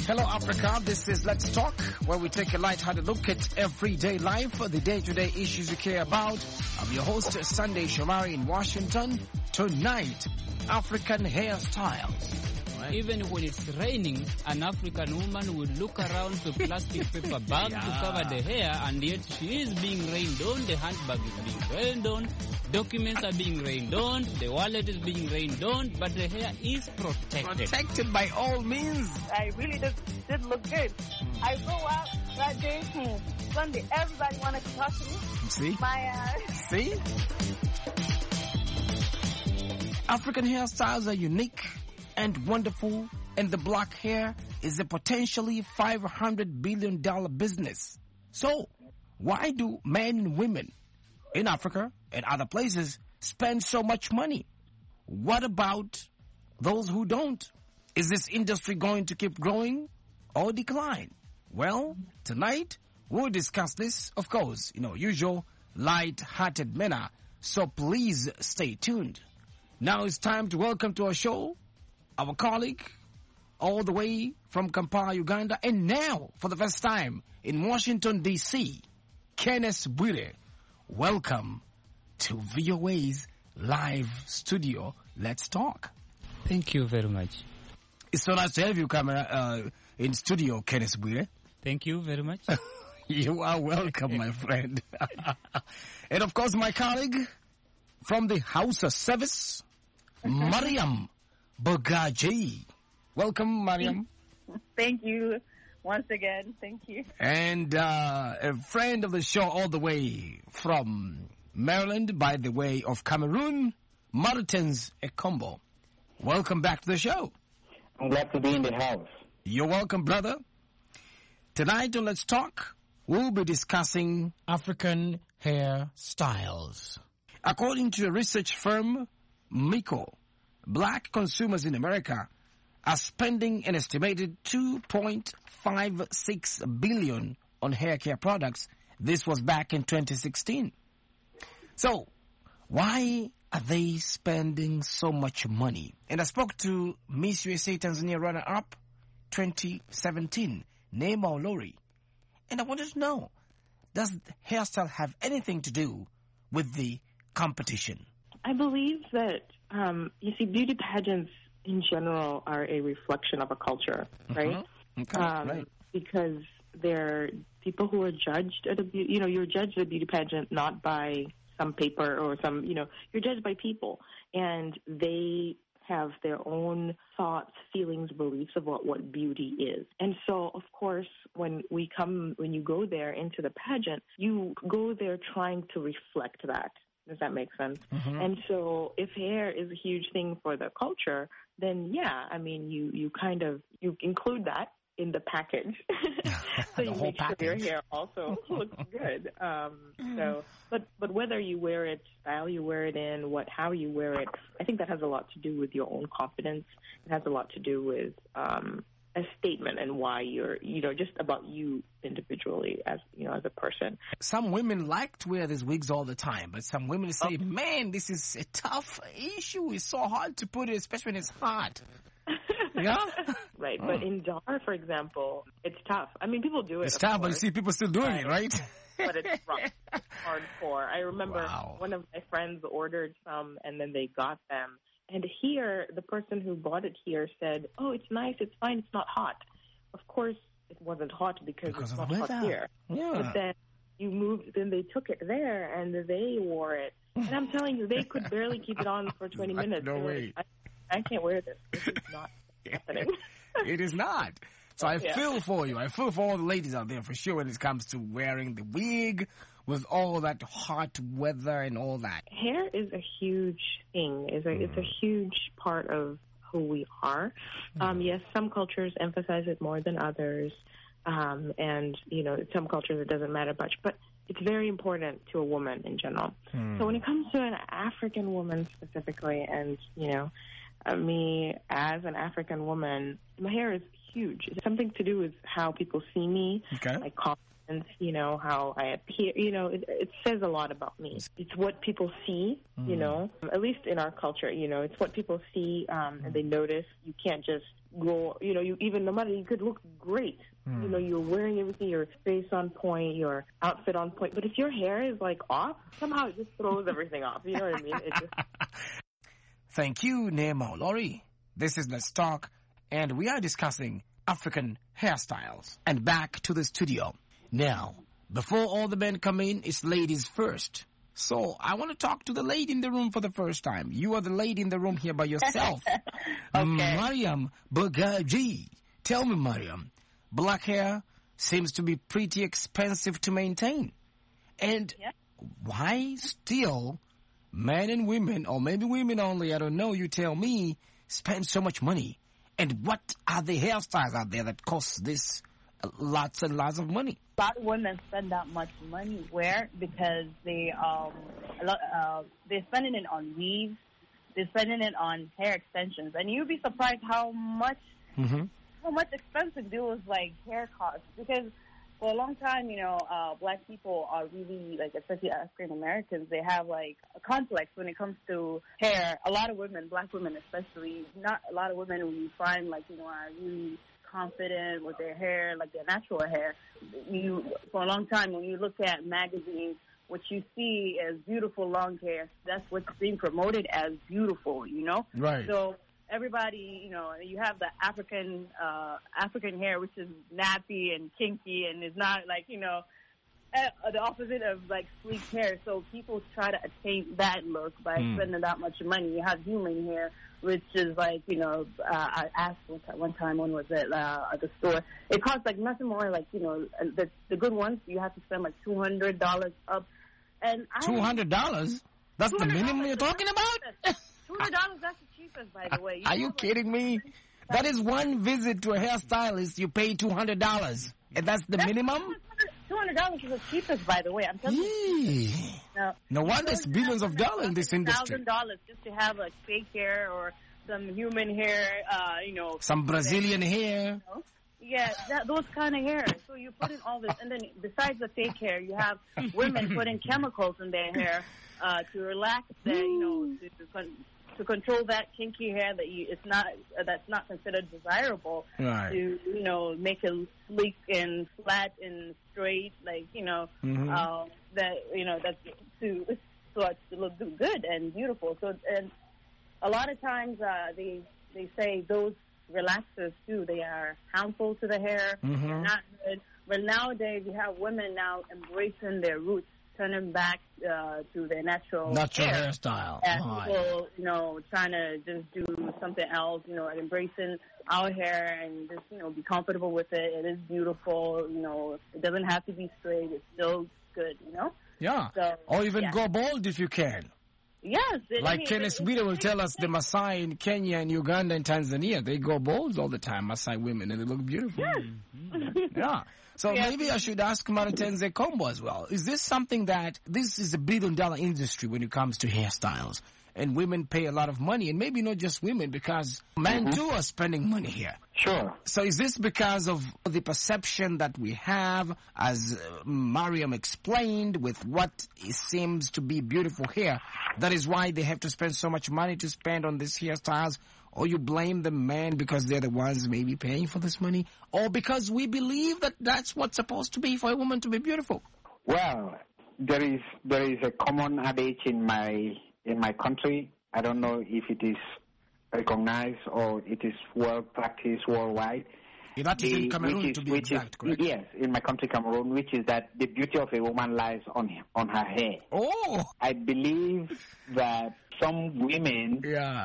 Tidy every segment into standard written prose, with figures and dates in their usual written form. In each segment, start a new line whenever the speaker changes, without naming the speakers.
Hello, Africa. This is Let's Talk, where we take a light-hearted look at everyday life, the day-to-day issues you care about. I'm your host, Sunday Shomari in Washington. Tonight, African hairstyles.
Even when it's raining, an African woman will look around the plastic paper bag to cover the hair, and yet she is being rained on, the handbag is being rained on, documents are being rained on, the wallet is being rained on, but the hair is protected.
Protected by all means.
I really did look good. I go out that day, Sunday, everybody wanted to talk to me.
See? See? African hairstyles are unique and wonderful, and the black hair is a potentially $500 billion business. So, why do men and women in Africa and other places spend so much money? What about those who don't? Is this industry going to keep growing or decline? Well, tonight we'll discuss this, of course, usual light-hearted manner. So please stay tuned. Now it's time to welcome to our show our colleague all the way from Kampala, Uganda, and now, for the first time, in Washington, D.C., Kenneth Bwire. Welcome to VOA's live studio. Let's talk.
Thank you very much.
It's so nice to have you come in studio, Kenneth Bwire.
Thank you very much.
You are welcome, my friend. And, of course, my colleague from the House of Service, Mariam Bogaji. Welcome, Mariam.
Thank you once again. Thank you.
And a friend of the show all the way from Maryland by the way of Cameroon, Martins Ekombo. Welcome back to the show.
I'm glad to be in the house.
You're welcome, brother. Tonight on Let's Talk, we'll be discussing African hair styles. According to a research firm, Miko, black consumers in America are spending an estimated $2.56 billion on hair care products. This was back in 2016. So, why are they spending so much money? And I spoke to Miss USA Tanzania runner-up 2017, Neema Olori. And I wanted to know, does hairstyle have anything to do with the competition?
I believe that, you see, beauty pageants in general are a reflection of a culture, right?
Okay, right.
Because they're people who are judged at you're judged at a beauty pageant not by some paper or some, you're judged by people. And they have their own thoughts, feelings, beliefs about what beauty is. And so, of course, when you go there into the pageant, you go there trying to reflect that. Does that make sense? Mm-hmm. And so if hair is a huge thing for the culture, then yeah, I mean, you include that in the package. So you make sure your hair also looks good. But whether you wear it, style you wear it in, how you wear it, I think that has a lot to do with your own confidence. It has a lot to do with a statement and why you're, just about you individually as a person.
Some women like to wear these wigs all the time, but some women say, man, this is a tough issue. It's so hard to put it, especially when it's hot. Yeah?
Right, but in Dar, for example, it's tough. I mean, people do it.
It's tough, but you see people still doing it, right?
But it's rough. It's hardcore. I remember one of my friends ordered some, and then they got them. And here, the person who bought it here said, oh, it's nice, it's fine, it's not hot. Of course, it wasn't hot because it's not hot here. Yeah. But then then they took it there, and they wore it. And I'm telling you, they could barely keep it on for 20 minutes.
No way.
I can't wear this. This is not happening.
It is not. So I feel for you. I feel for all the ladies out there for sure when it comes to wearing the wig with all that hot weather and all that.
Hair is a huge thing. It's a huge part of who we are. Yes, some cultures emphasize it more than others. And, some cultures it doesn't matter much. But it's very important to a woman in general. So when it comes to an African woman specifically, and, me as an African woman, my hair is huge. It's something to do with how people see me, my confidence, you know, how I appear, you know, it says a lot about me. It's what people see, you know, at least in our culture, you know, it's what people see and they notice. You can't just go, you know, no matter, you could look great. You know, you're wearing everything, your face on point, your outfit on point. But if your hair is, like, off, somehow it just throws everything off. You know what I mean? It just...
Thank you, Nema Olori. This is Let's Talk, and we are discussing African hairstyles. And back to the studio. Now, before all the men come in, it's ladies first. So I want to talk to the lady in the room for the first time. You are the lady in the room here by yourself.
Okay.
Mariam Bagaji. Tell me, Mariam, black hair seems to be pretty expensive to maintain. And why still men and women, or maybe women only, I don't know, you tell me, spend so much money? And what are the hairstyles out there that cost this lots and lots of money?
A lot of women spend that much money. Where? Because they're spending it on weaves, they're spending it on hair extensions, and you'd be surprised how much expensive those like hair costs. Because for a long time, you know, black people are really, like, especially African Americans, they have like a complex when it comes to hair. A lot of women, black women especially, not a lot of women who you find, like, you know, are really confident with their hair, like their natural hair. For a long time, when you look at magazines, what you see as beautiful long hair, that's what's being promoted as beautiful, you know?
Right.
So everybody, you know, you have the African hair, which is nappy and kinky and is not, like, you know, the opposite of, like, sleek hair. So people try to attain that look by spending that much money. You have human hair, which is, like, you know, I asked one time, when was it, at the store, it costs, like, nothing more, like, you know, the good ones, you have to spend, like, $200 up. And
$200? That's the minimum you're talking about?
$200, that's the cheapest, by the way.
Are you kidding me? That is one visit to a hairstylist, you pay $200. And that's the minimum?
$200 is the cheapest, by the way. I'm telling you.
No wonder it's billions of dollars in this industry.
$1,000 just to have, like, fake hair or some human hair, you know.
Some Brazilian hair.
You know? Yeah, those kind of hair. So you put in all this. And then besides the fake hair, you have women putting chemicals in their hair to relax their, you know, to control that kinky hair that's not considered desirable.
Right.
To, you know, make it sleek and flat and straight, like, you know, that, you know, that's so it's to look good and beautiful. So, and a lot of times they say those relaxers too, they are harmful to the hair. They're not good. But nowadays you have women now embracing their roots, turning back to their natural
hairstyle.
And people, you know, trying to just do something else, you know, embracing our hair and just, you know, be comfortable with it. It is beautiful, you know. It doesn't have to be straight. It's still good, you know.
Yeah.
So,
or even go bald if you can.
Yes.
Like Kenneth Wheeler will tell us, the Maasai in Kenya and Uganda and Tanzania, they go bald all the time, Maasai women, and they look beautiful.
Yes.
Yeah. So maybe I should ask Maritenze Kombo as well. Is this something this is a billion-dollar industry when it comes to hairstyles? And women pay a lot of money, and maybe not just women, because men too are spending money here.
Sure.
So is this because of the perception that we have, as Mariam explained, with what seems to be beautiful hair? That is why they have to spend so much money to spend on these hairstyles? Or you blame the men because they're the ones maybe paying for this money? Or because we believe that that's what's supposed to be for a woman to be beautiful?
Well, there is a common adage in my country. I don't know if it is recognized or it is well practiced worldwide.
That is in Cameroon, to be exact, correct?
Yes, in my country, Cameroon, which is that the beauty of a woman lies on her hair.
Oh!
I believe that some women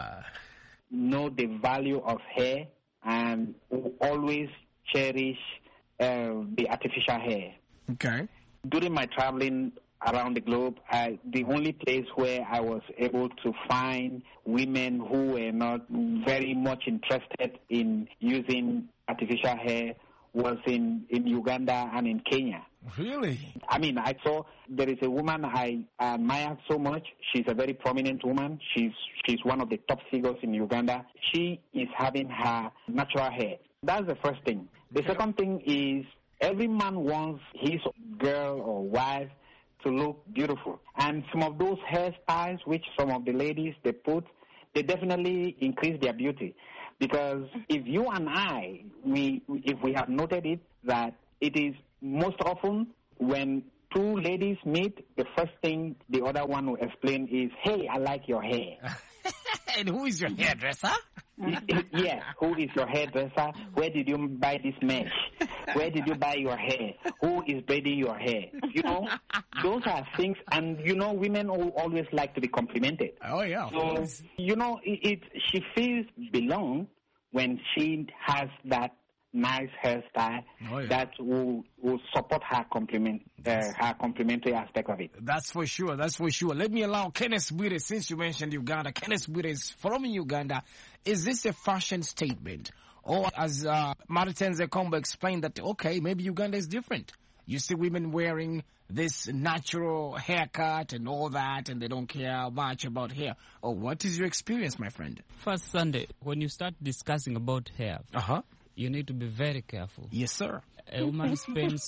know the value of hair and always cherish the artificial hair.
Okay.
During my traveling around the globe, the only place where I was able to find women who were not very much interested in using artificial hair was in Uganda and in Kenya.
Really?
I mean, I saw there is a woman I admire so much. She's a very prominent woman. She's one of the top figures in Uganda. She is having her natural hair. That's the first thing. The second thing is Every man wants his girl or wife to look beautiful. And some of those hairstyles which some of the ladies they put, they definitely increase their beauty. Because if you and I, if we have noted it, that it is most often when two ladies meet, the first thing the other one will explain is, hey, I like your hair.
And who is your hairdresser?
Yeah, who is your hairdresser? Where did you buy this mesh? Where did you buy your hair? Who is braiding your hair? You know, those are things, and you know, women always like to be complimented.
Oh, yeah.
So, you know, she feels belong when she has that nice hairstyle that will support her complementary aspect of it.
That's for sure. That's for sure. Let me allow Kenneth Bwire, since you mentioned Uganda. Kenneth Bwire is from Uganda. Is this a fashion statement? Or as Martin Zekombo explained that, okay, maybe Uganda is different. You see women wearing this natural haircut and all that, and they don't care much about hair. Or what is your experience, my friend?
First Sunday, when you start discussing about hair, you need to be very careful.
Yes, sir.
A woman spends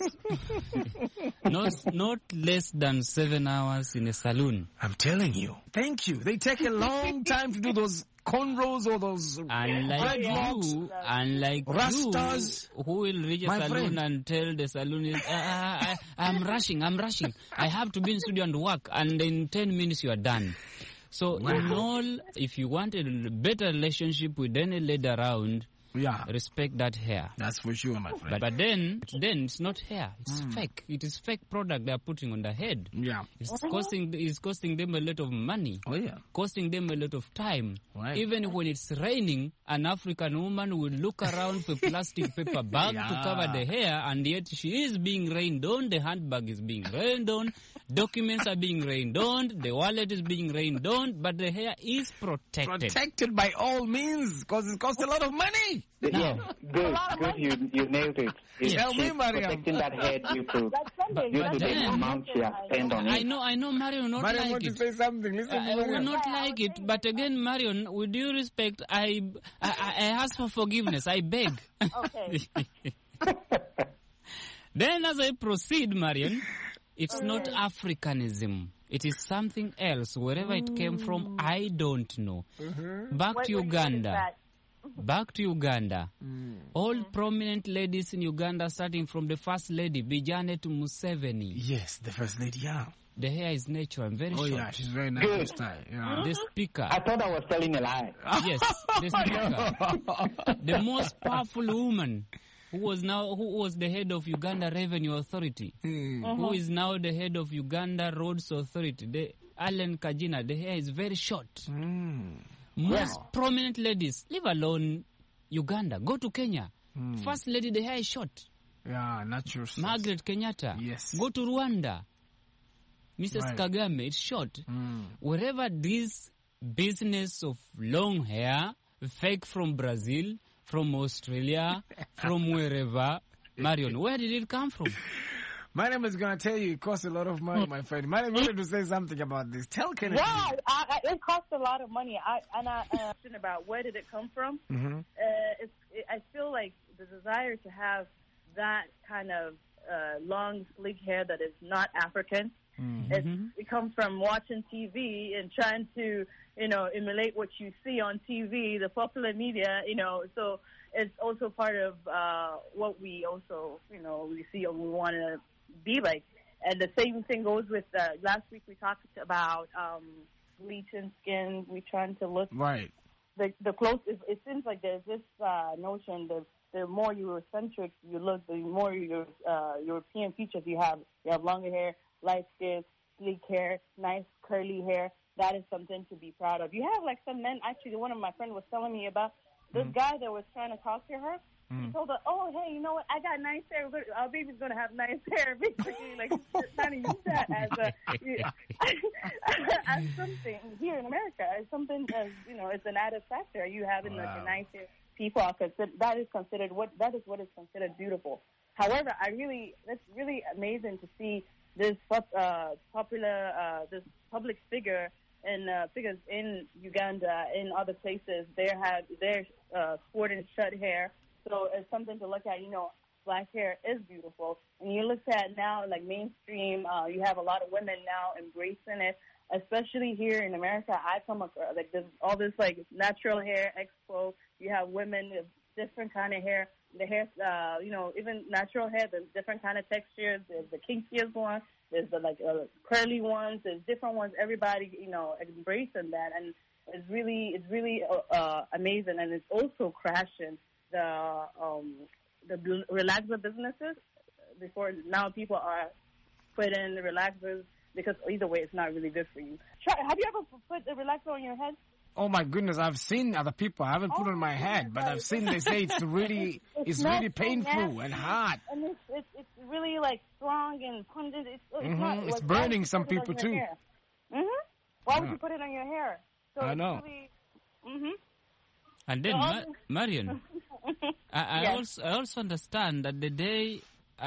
not less than 7 hours in a salon.
I'm telling you. Thank you. They take a long time to do those cornrows or those
unlike
rastas,
you, who will reach a salon and tell the salonist, I'm rushing. I have to be in studio and work, and in 10 minutes you are done. So in all, if you want a better relationship with any lady around, respect that hair.
That's for sure, my friend.
But then it's not hair. It's fake. It is fake product they are putting on the head.
Yeah.
It's costing them a lot of money.
Oh, yeah.
Costing them a lot of time.
Right.
Even when it's raining, an African woman will look around for plastic paper bag to cover the hair, and yet she is being rained on. The handbag is being rained on. Documents are being rained on. The wallet is being rained on. But the hair is protected.
Protected by all means, because it costs a lot of money.
Yeah, good. You nailed it. It's
Tell me, Mariam.
Protecting that head due to the amount she has spent on it.
I know, Marion, not
Marion
like
want
it.
to say something. Listen,
I will not like it, but again, Marion, with due respect, I ask for forgiveness. I beg.
Okay.
Then as I proceed, Marion, it's not Africanism. It is something else. Wherever it came from, I don't know. Back to Uganda. Back to Uganda. All prominent ladies in Uganda, starting from the first lady, Bijanet Museveni.
Yes, the first lady,
The hair is natural and very short.
Oh, yeah, she's very nice style. Yeah.
The speaker.
I thought I was telling a lie.
Yes, the speaker. The most powerful woman who was the head of Uganda Revenue Authority, who is now the head of Uganda Roads Authority, Allen Kajina. The hair is very short. Most prominent ladies, leave alone Uganda, go to Kenya. First lady, the hair is short.
Yeah, natural.
Margaret Kenyatta.
Yes.
Go to Rwanda. Mrs. Kagame, it's short. Wherever this business of long hair, fake from Brazil, from Australia, from wherever, Marion, where did it come from?
Mariam is going to tell you it costs a lot of money, my friend. Mariam wanted to say something about this. Tell Kenneth.
Yeah, it costs a lot of money. I question about where did it come from. I feel like the desire to have that kind of long, sleek hair that is not African. It comes from watching TV and trying to, emulate what you see on TV, the popular media, So it's also part of what we also, we see and we want to be like. And the same thing goes with last week we talked about bleaching skin. We're trying to look the close. It seems like there's this notion that the more Eurocentric you look, the more European features you have. You have longer hair, light skin, sleek hair, nice curly hair. That is something to be proud of. You have like some men. Actually, one of my friends was telling me about this guy that was trying to talk to her. He told her, "Oh, hey, you know what? I got nice hair. Our baby's gonna have nice hair." Basically, like trying to use that as something here in America, as something as it's an added factor. You having like a nice hair. People are considered that is what is considered beautiful. However, that's really amazing to see this this public figure and figures in Uganda, in other places. They're sporting short hair. So it's something to look at. black hair is beautiful. And you look at now, like mainstream, you have a lot of women now embracing it, especially here in America. I come across, like, there's all this, like, natural hair expo. You have women with different kind of hair. The hair, even natural hair, there's different kind of textures. There's the kinkiest one. There's the, like, curly ones. There's different ones. Everybody, embracing that. And it's really amazing. And it's also crashing the relaxer businesses. Before now, people are putting the relaxers because either way, it's not really good for you. Have you ever put the relaxer on your head?
Oh my goodness! I've seen other people. I haven't put it on my head, but I've seen they say it's really painful and hard.
And it's really like strong and pungent.
It's burning some people too.
Why would you put it on your hair? So
I know.
Really,
And then, Marion, I also understand that the day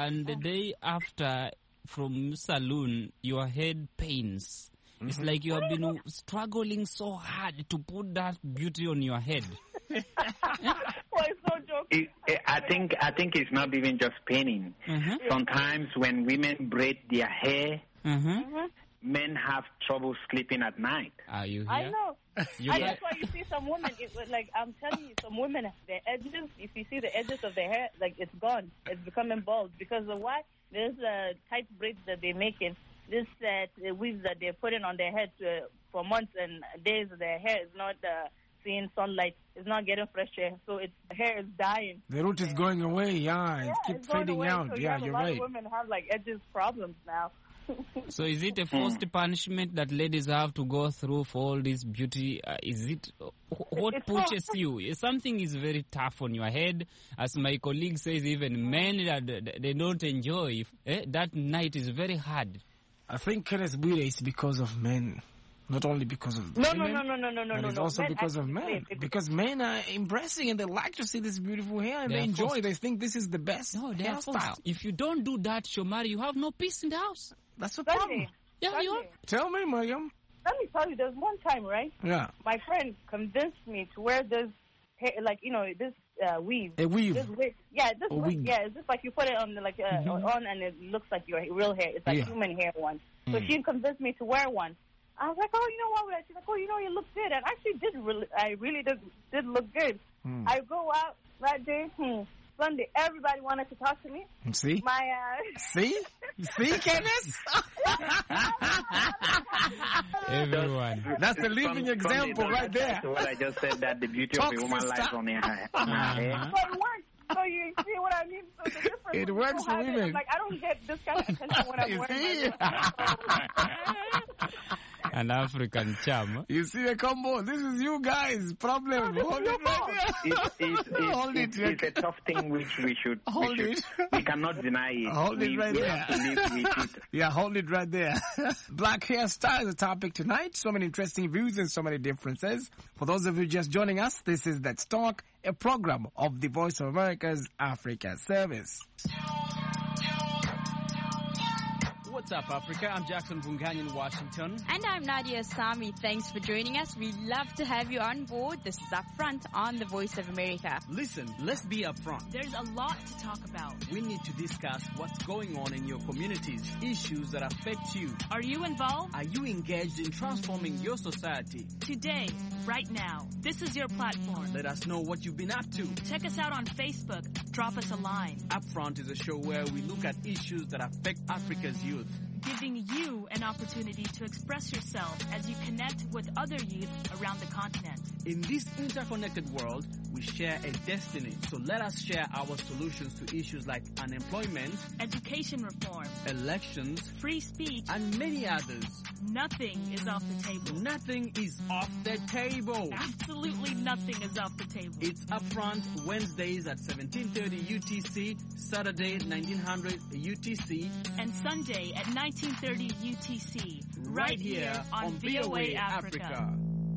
after from saloon, your head pains. It's like you have been struggling so hard to put that beauty on your head.
Well, it's no joke.
I think it's not even just paining. Sometimes when women braid their hair, men have trouble sleeping at night.
Are you here?
I know. That's why you see some women, I'm telling you, some women, their edges, if you see the edges of their hair, like, it's gone. It's becoming bald. Because of why? There's tight braids that they're making. This weaves that they're putting on their head for months and days. Their hair is not seeing sunlight. It's not getting fresh air. So the hair is dying.
The root is going away. Yeah, it keeps fading out.
So
yeah, you're right.
A lot of women have, like, edges problems now.
So is it a forced punishment that ladies have to go through for all this beauty? Is it what pushes you? Something is very tough on your head. As my colleague says, even men, they don't enjoy. That night is very hard.
I think Kenneth Bwire is because of men. Not only because of women, but it's also because of men. Because men are embracing and they like to see this beautiful hair and they enjoy. Forced. They think this is the best hairstyle.
If you don't do that, Shomari, you have no peace in the house.
That's the problem.
Yeah, you are.
Tell me, Mariam.
Let me tell you, there's one time, right?
Yeah.
My friend convinced me to wear this hair, this weave.
A weave?
This wig. Yeah, this wig. Yeah, it's just like you put it on, on and it looks like your real hair. It's like human hair one. So she convinced me to wear one. I was like, oh, you know what? She's like, oh, you look good. And I really did look good. I go out that day, Sunday, everybody wanted to talk to me.
See? See, Kenneth?
Everyone.
That's the living example right there.
That's what I just said, that the beauty of a woman lies on her hair.
So it works. So you see what I mean? So the difference
it works for women.
Like, I don't get this kind of attention when I'm wearing my
An African charm.
You see the combo? This is you guys' problem. Hold it right there.
Hold it. It's a tough thing which we should. We cannot deny it.
Hold it right there.
Have to live with it.
Yeah, hold it right there. Black hairstyle is the topic tonight. So many interesting views and so many differences. For those of you just joining us, this is Let's Talk, a program of the Voice of America's Africa Service.
What's up, Africa? I'm Jackson Vungan in Washington.
And I'm Nadia Sami. Thanks for joining us. We'd love to have you on board. This is Upfront on the Voice of America.
Listen, let's be upfront.
There's a lot to talk about.
We need to discuss what's going on in your communities, issues that affect you.
Are you involved?
Are you engaged in transforming your society?
Today, right now, this is your platform.
Let us know what you've been up to.
Check us out on Facebook. Drop us a line.
Upfront is a show where we look at issues that affect Africa's youth,
giving you an opportunity to express yourself as you connect with other youth around the continent.
In this interconnected world, we share a destiny. So let us share our solutions to issues like unemployment,
education reform,
elections,
free speech,
and many others.
Nothing is off the table.
Nothing is off the table.
Absolutely nothing is off the table.
It's Upfront Wednesdays at 1730 UTC, Saturday 1900 UTC,
and Sunday at 1930 UTC, right here on VOA Africa.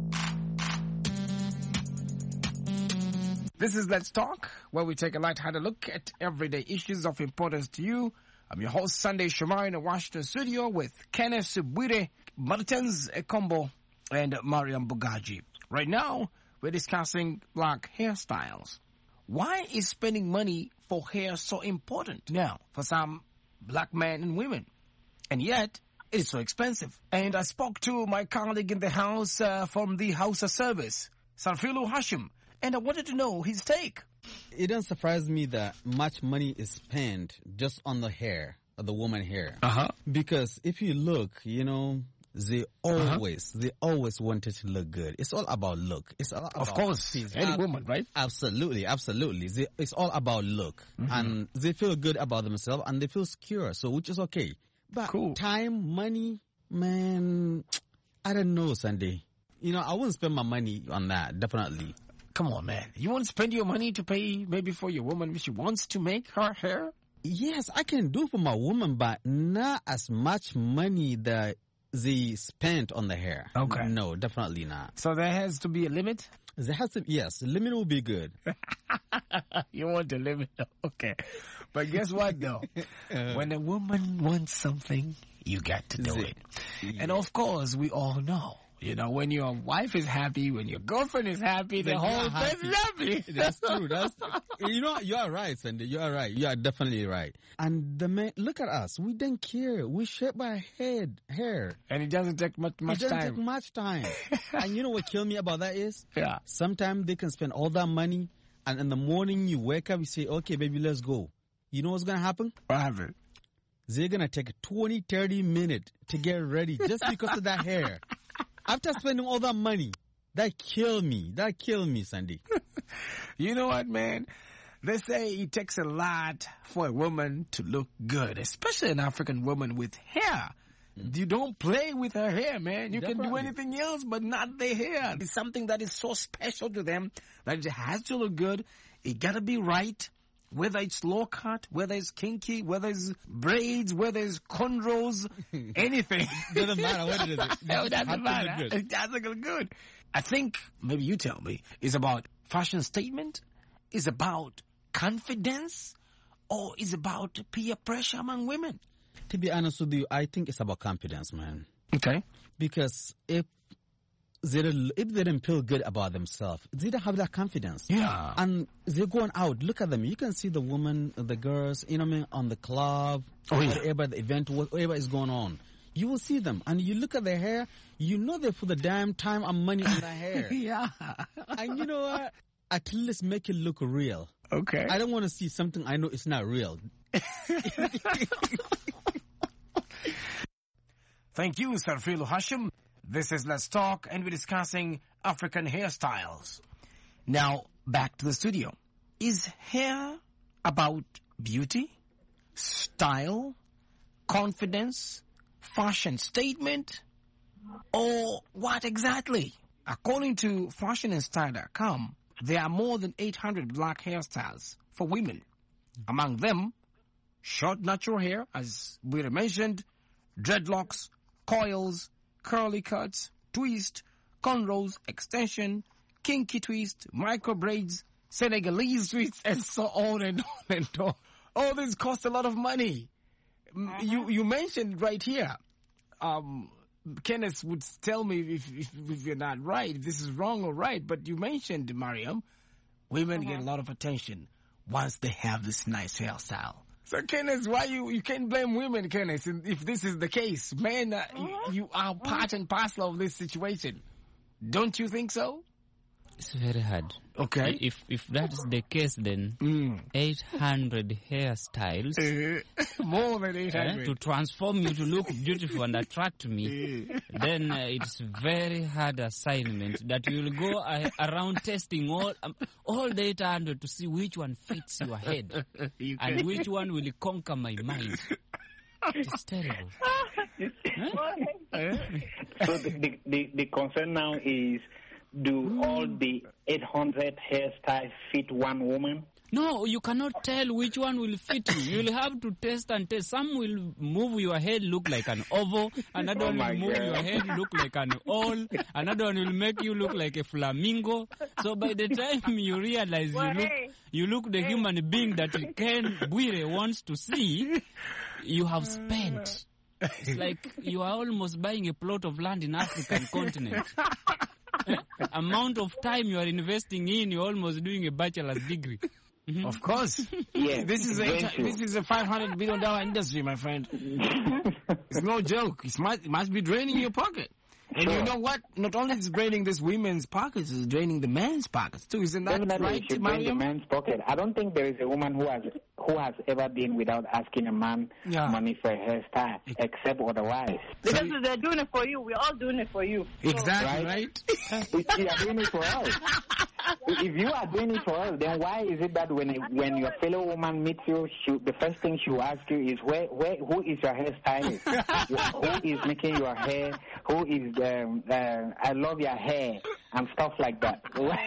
This is Let's Talk, where we take a light-hearted look at everyday issues of importance to you. I'm your host, Sunday Shomari, in the Washington studio with Kenneth Bwire, Martins Ekombo, and Mariam Bugaji. Right now, we're discussing black hairstyles. Why is spending money for hair so important now for some black men and women? And yet, it's so expensive. And I spoke to my colleague in the house from the Hausa service, Sarfilu Hashim, and I wanted to know his take.
It doesn't surprise me that much money is spent just on the hair, of the woman hair. Because if you look, they always wanted to look good. It's all about look. It's all about,
of course, any woman, right?
Absolutely. It's all about look. And they feel good about themselves and they feel secure, so which is okay. But time, money, man, I don't know, Sunday. I wouldn't spend my money on that, definitely.
Come on, man. You won't spend your money to pay maybe for your woman if she wants to make her hair?
Yes, I can do for my woman, but not as much money that they spent on the hair.
Okay.
No, definitely not.
So there has to be a limit?
There has to, yes. The limit will be good.
You want the limit? Okay. But guess what, though? When a woman wants something, you got to do it. And of course, we all know. When your wife is happy, when your girlfriend is happy, the whole place is happy.
That's true. You are right, Sandy. You are right. You are definitely right. And the men, look at us. We don't care. We shape our hair.
And it doesn't take much time. It doesn't
take much time. And you know what kills me about that is?
Yeah.
Sometimes they can spend all that money, and in the morning you wake up, you say, okay, baby, let's go. You know what's going to happen?
What happened?
They're going to take 20, 30 minutes to get ready just because of that hair. After spending all that money, that killed me. That killed me, Sandy.
You know what, man? They say it takes a lot for a woman to look good, especially an African woman with hair. You don't play with her hair, man. You can do anything else, but not the hair. It's something that is so special to them that it has to look good. It got to be right. Whether it's low cut, whether it's kinky, whether it's braids, whether it's cornrows, anything.
Doesn't matter what it is.
It doesn't matter. It doesn't look good. I think, maybe you tell me, it's about fashion statement, it's about confidence, or it's about peer pressure among women?
To be honest with you, I think it's about confidence, man.
Okay.
Because if they didn't feel good about themselves, they don't have that confidence.
Yeah.
And they're going out. Look at them. You can see the women, the girls, on the club, whatever the event, whatever is going on. You will see them. And you look at their hair, they put the damn time and money on their hair.
Yeah.
And you know what? At least make it look real.
Okay.
I don't want to see something I know it's not real.
Thank you, Sarfilu Hashim. This is Let's Talk, and we're discussing African hairstyles. Now, back to the studio. Is hair about beauty, style, confidence, fashion statement, or what exactly? According to fashionandstyle.com, there are more than 800 black hairstyles for women. Among them, short natural hair, as we mentioned, dreadlocks, coils, curly cuts, twist, cornrows, extension, kinky twist, micro braids, Senegalese twists, and so on and on and on. All this costs a lot of money. You mentioned right here, Kenneth would tell me if you're not right, if this is wrong or right, but you mentioned, Mariam, women get a lot of attention once they have this nice hairstyle. So, Kenneth, why you can't blame women, Kenneth, if this is the case? Men, you are part and parcel of this situation. Don't you think so?
It's very hard.
Okay.
If that is the case, then 800 hairstyles.
More than 800.
To transform you to look beautiful and attract me, then it's very hard assignment that you will go around testing all the 800 to see which one fits your head and which one will conquer my mind. It's terrible.
So the concern now is, do all the 800 hairstyles fit one woman?
No, you cannot tell which one will fit you. You will have to test and test. Some will move your head look like an oval. Another one will move your head look like an owl. Another one will make you look like a flamingo. So by the time you realize you look the human being that Ken Bwire wants to see, you have spent. It's like you are almost buying a plot of land in African continent. Amount of time you are investing in, you're almost doing a bachelor's degree.
Of course.
Yes,
This is a $500 billion industry, my friend. It's no joke. It must be draining your pocket. And you know what? Not only is it draining this women's pockets, it's draining the man's pockets too. Isn't that
Definitely
right,
it should drain the
Mariam?
man's pocket. I don't think there is a woman who has ever been without asking a man money for a hairstyle, except otherwise.
Because they're doing it for you. We're all doing it for you.
Exactly, right?
If you are doing it for us. If you are doing it for us, then why is it that when your fellow woman meets you, the first thing she will ask you is who is your hairstylist? Who is making your hair? Who is I love your hair and stuff like that.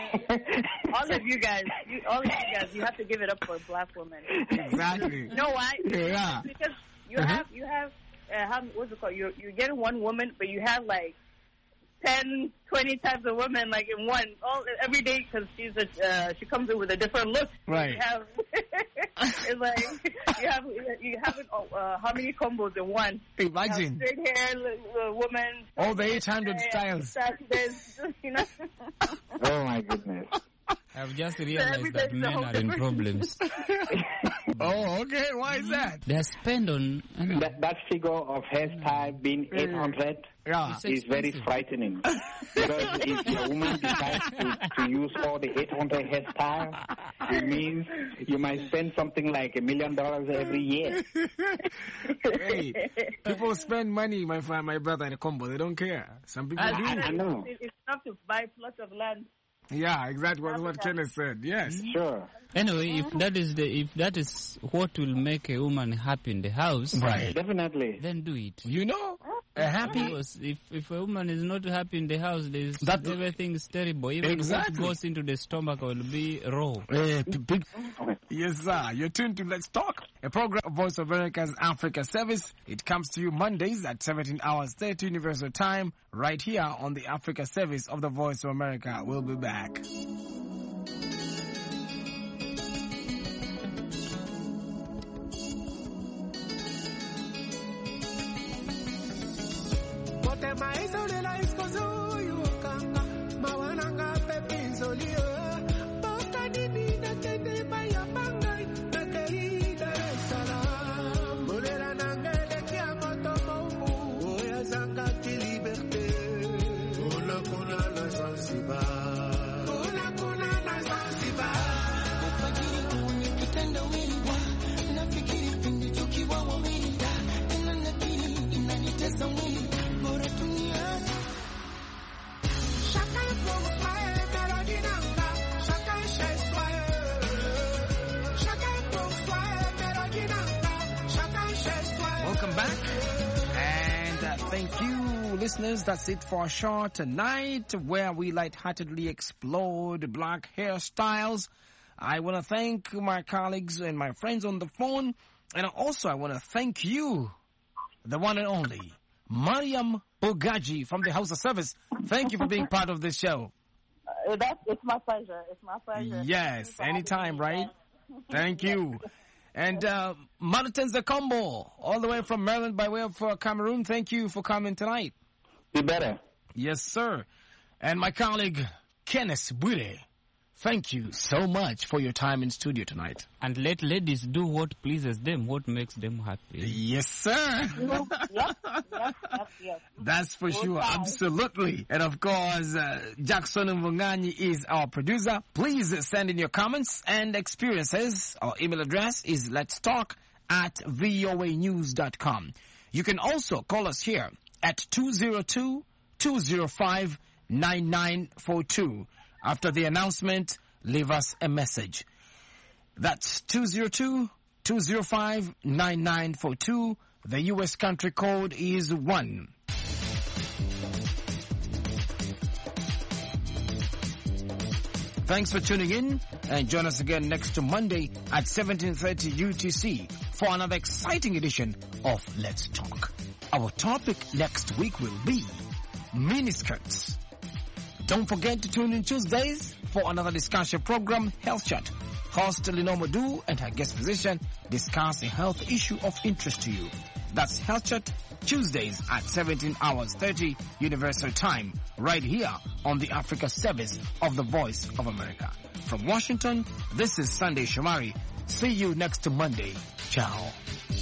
all of you guys, you have to give it up for black women.
Exactly.
You know why?
Yeah.
Because you have what's it called? You're getting one woman, but you have like 10, 20 types of women like in one every day because she comes in with a different look.
Right.
You have, it's like you have how many combos in one?
Imagine.
You have straight hair woman.
All the 800 styles.
You know.
Oh my goodness.
I've just realized that men are in problems.
Oh, okay. Why is that?
They are spent on...
That figure of hairstyle being 800 is very frightening. Because if a woman decides to use all the 800 hairstyle, it means you might spend something like $1 million every year.
Hey, people spend money, my brother, in a combo. They don't care. Some people do.
I know.
It's enough to buy plots of land.
Yeah, exactly what Kenneth said. Yes.
Sure.
Anyway, if that is what will make a woman happy in the house,
right?
Definitely.
Then do it.
You know, happy.
Because if a woman is not happy in the house, everything is terrible. Even what goes into the stomach will be raw.
Yes, sir. You're tuned to Let's Talk, a program of Voice of America's Africa Service. It comes to you Mondays at 17 hours 30 Universal Time, right here on the Africa Service of the Voice of America. We'll be back. Welcome back, and thank you, listeners. That's it for our show tonight, where we lightheartedly explored black hairstyles. I want to thank my colleagues and my friends on the phone, and also I want to thank you, the one and only Mariam Bogaji from the House of Service. Thank you for being part of this show.
It's my pleasure. It's my pleasure.
Yes, anytime, right? Thank you. And Martins the Combo, all the way from Maryland by way of Cameroon. Thank you for coming tonight.
Be better.
Yes, sir. And my colleague, Kenneth Bwire, thank you so much for your time in studio tonight.
And let ladies do what pleases them, what makes them happy.
Yes, sir.
Yep.
That's for sure. Absolutely. And of course, Jackson Mvunganyi is our producer. Please send in your comments and experiences. Our email address is letstalk@voanews.com. You can also call us here at 202-205-9942. After the announcement, leave us a message. That's 202-205-9942. The U.S. country code is 1. Thanks for tuning in, and join us again next Monday at 17:30 UTC for another exciting edition of Let's Talk. Our topic next week will be miniskirts. Don't forget to tune in Tuesdays for another discussion program, Health Chat. Host Lino Madu and her guest physician discuss a health issue of interest to you. That's Health Chat, Tuesdays at 17:30 Universal Time, right here on the Africa Service of the Voice of America. From Washington, this is Sunday Shomari. See you next Monday. Ciao.